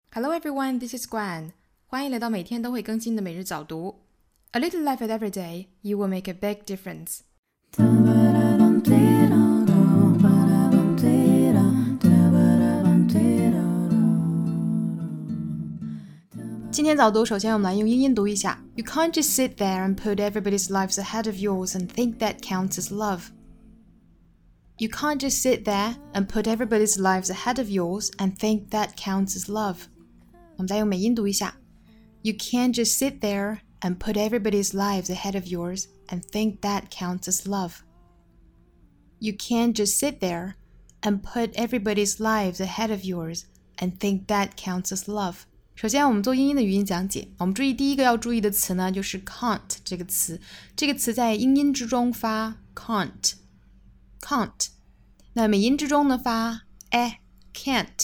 Hello everyone, this is Guan. 欢迎来到每天都会更新的每日早读。A little effort every day, you will make a big difference. 今天早读，首先我们来用英音读一下。You can't just sit there and put everybody's lives ahead of yours and think that counts as love. You can't just sit there and put everybody's lives ahead of yours and think that counts as love. 我们再用美音读一下。You can't just sit there and put everybody's lives ahead of yours and think that counts as love. You can't just sit there and put everybody's lives ahead of yours and think that counts as love. 首先我们做英音的语音讲解，我们注意第一个要注意的词呢，就是 can't 这个词。这个词在英音之中发 can't， 那美音之中呢发 can't。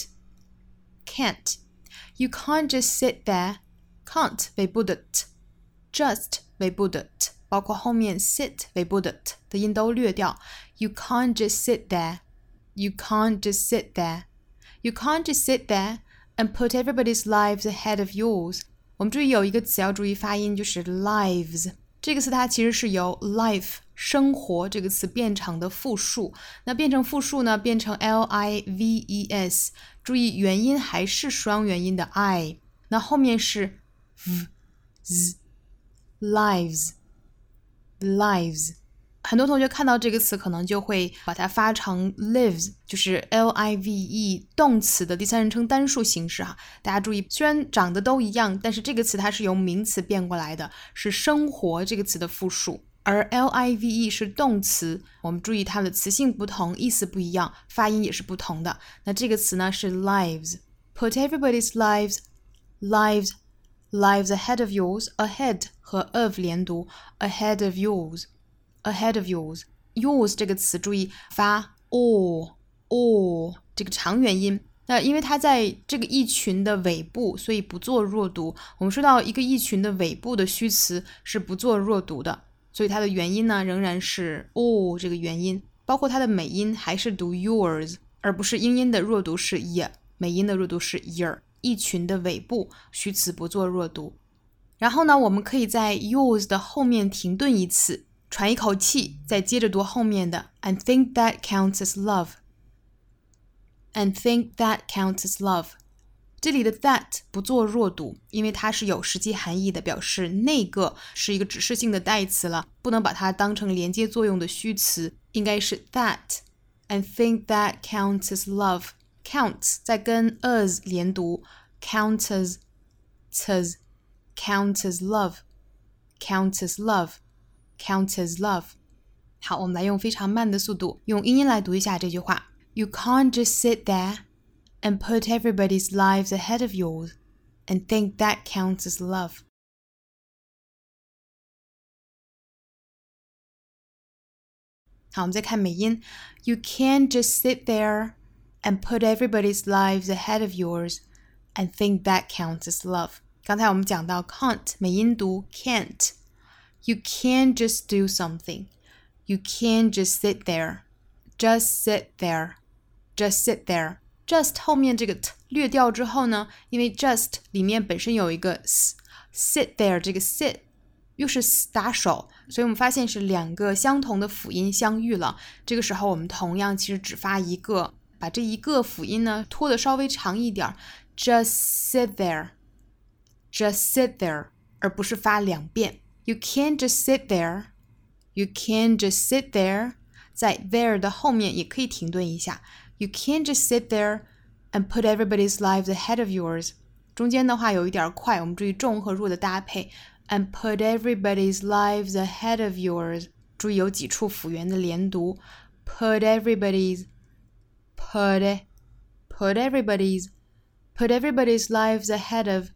You can't just sit there. Can't 尾部的 t，just 尾部的 t， 包括后面 sit 尾部的 t 的音都略掉。You can't just sit there. You can't just sit there. You can't just sit there and put everybody's lives ahead of yours. 我们注意有一个词要注意发音，就是 lives。这个词它其实是由 life 生活这个词变成的复数，那变成复数呢，变成 lives， 注意元音还是双元音的 i， 那后面是 z lives。 很多同学看到这个词可能就会把它发成 lives， 就是 live 动词的第三人称单数形式大家注意，虽然长得都一样，但是这个词它是由名词变过来的，是生活这个词的复数，而 live 是动词，我们注意它的词性不同，意思不一样，发音也是不同的。那这个词呢是 lives。 Put everybody's lives ahead of yours， ahead 和 of 连读， ahead of yours。 yours 这个词注意发 or 这个长元音，那因为它在这个意群的尾部，所以不做弱读。我们说到一个意群的尾部的虚词是不做弱读的，所以它的元音呢仍然是 or 这个元音，包括它的美音还是读 yours， 而不是英音的弱读是 y， 美音的弱读是 yr。 意群的尾部虚词不做弱读。然后呢，我们可以在 yours 的后面停顿一次，喘一口气，再接着读后面的 and think that counts as love。 and think that counts as love。 这里的 that 不做弱读，因为它是有实际含义的，表示那个是一个指示性的代词了，不能把它当成连接作用的虚词，应该是 that and think that counts as love。 counts 再跟 as 连读 counts as counts as love counts as love。Count as love。 好，我们来用非常慢的速度，用英音来读一下这句话。 You can't just sit there and put everybody's lives ahead of yours and think that counts as love。 好，我们再看美音。 You can't just sit there and put everybody's lives ahead of yours and think that counts as love。 刚才我们讲到 can't 美音读 can't。You can't just do something. You can't just sit there. Just sit there. Just sit there. Just 后面这个 t 略掉之后呢，因为 just 里面本身有一个 sit there， 这个 sit 又是打手，所以我们发现是两个相同的辅音相遇了。这个时候我们同样其实只发一个，把这一个辅音呢拖得稍微长一点 Just sit there. Just sit there， 而不是发两遍。You can't just sit there. You can't just sit there. 在 there 的后面也可以停顿一下。You can't just sit there and put everybody's lives ahead of yours. 中间的话有一点快，我们注意重和弱的搭配。And put everybody's lives ahead of yours. 注意有几处辅元的连读。Put everybody's lives ahead of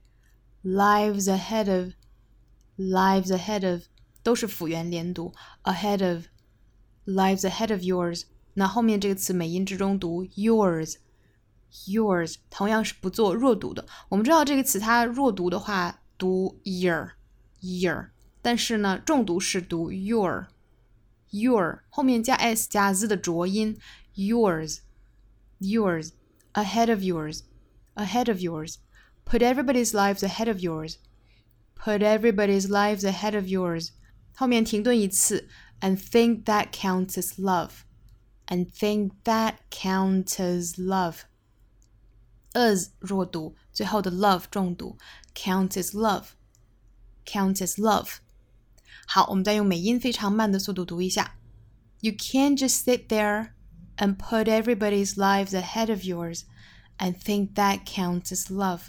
lives ahead of 都是辅元连读 ahead of lives ahead of yours。 那后面这个词美音之中读 yours 同样是不做弱读的。我们知道这个词它弱读的话读 year， 但是呢重读是读 your 后面加 s 加 z 的浊音 yours ahead of yours Put everybody's lives ahead of yours. Put everybody's lives ahead of yours. 后面停顿一次 and think that counts as love. And think that counts as love. As 弱读，最后的 love 重读 counts as love. Counts as love. 好，我们再用美音非常慢的速度读一下。You can't just sit there and put everybody's lives ahead of yours and think that counts as love.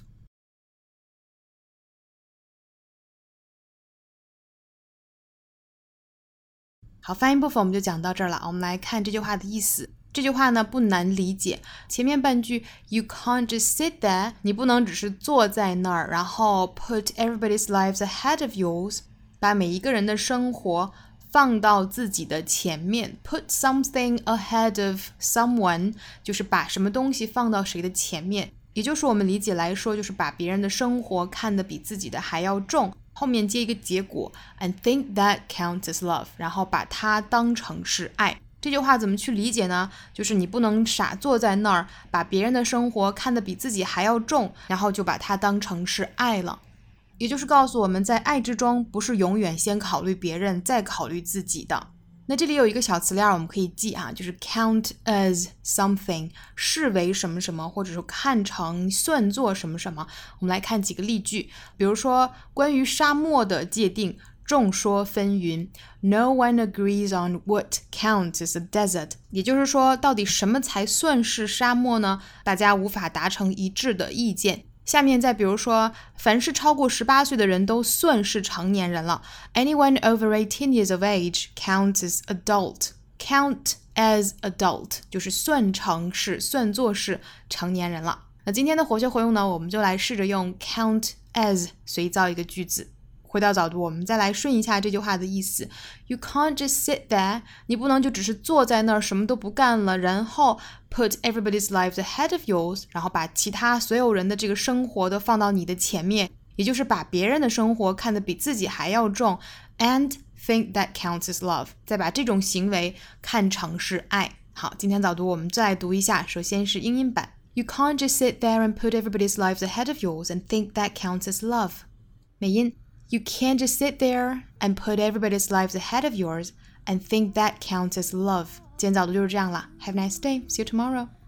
好，发音部分我们就讲到这儿了。我们来看这句话的意思。这句话呢不难理解，前面半句 You can't just sit there， 你不能只是坐在那儿，然后 put everybody's lives ahead of yours， 把每一个人的生活放到自己的前面 put something ahead of someone 就是把什么东西放到谁的前面，也就是我们理解来说就是把别人的生活看得比自己的还要重，后面接一个结果 and think that counts as love， 然后把它当成是爱。这句话怎么去理解呢？就是你不能傻坐在那儿，把别人的生活看得比自己还要重，然后就把它当成是爱了。也就是告诉我们在爱之中不是永远先考虑别人再考虑自己的。那这里有一个小词链我们可以记就是 count as something 视为什么什么，或者说看成算作什么什么。我们来看几个例句，比如说关于沙漠的界定众说纷纭 No one agrees on what counts as a desert 也就是说到底什么才算是沙漠呢？大家无法达成一致的意见。下面再比如说凡是超过18岁的人都算是成年人了 Anyone over 18 years of age counts as adult Count as adult 就是算成是算作是成年人了。那今天的活学活用呢，我们就来试着用 count as 随造一个句子。回到早读，我们再来顺一下这句话的意思 You can't just sit there 你不能就只是坐在那儿什么都不干了，然后 put everybody's lives ahead of yours 然后把其他所有人的这个生活都放到你的前面，也就是把别人的生活看得比自己还要重 and think that counts as love 再把这种行为看成是爱。好，今天早读我们再来读一下，首先是英音版 You can't just sit there and put everybody's lives ahead of yours and think that counts as love 美音You can't just sit there and put everybody's lives ahead of yours and think that counts as love. 今天早读就是这样了。Have a nice day. See you tomorrow.